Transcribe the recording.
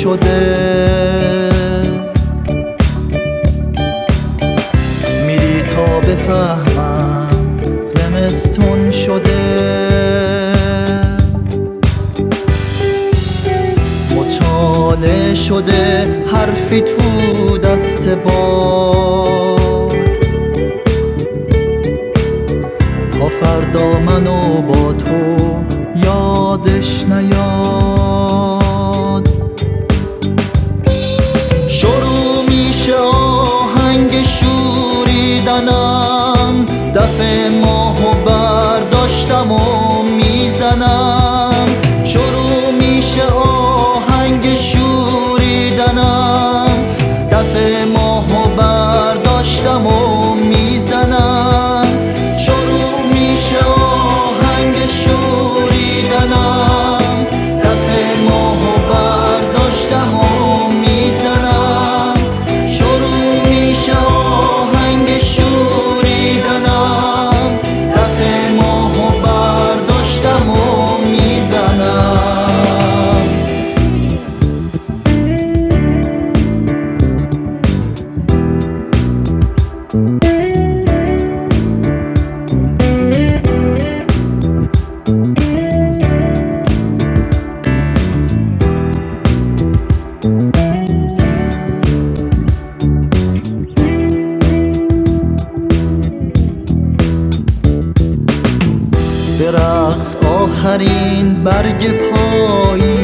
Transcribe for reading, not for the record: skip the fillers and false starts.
شده. میری تا بفهمم زمستون شده. مچاله شده حرفی تو دست باد، تا فردا منو با تو یادش نیاد. شروع میشه آهنگ شوریدنم، دف ماهو برداشتم و میزنم. شروع میشه آهنگ شوریدنم، دف ماهو برداشتم و میزنم. شروع میشه آهنگ شوریدنم، دف ماهو برداشتم و میزنم. شروع میشه آهنگ شوریدنم، دف ماهو برداشتم و میزنم. به رقص آخرین برگ پایی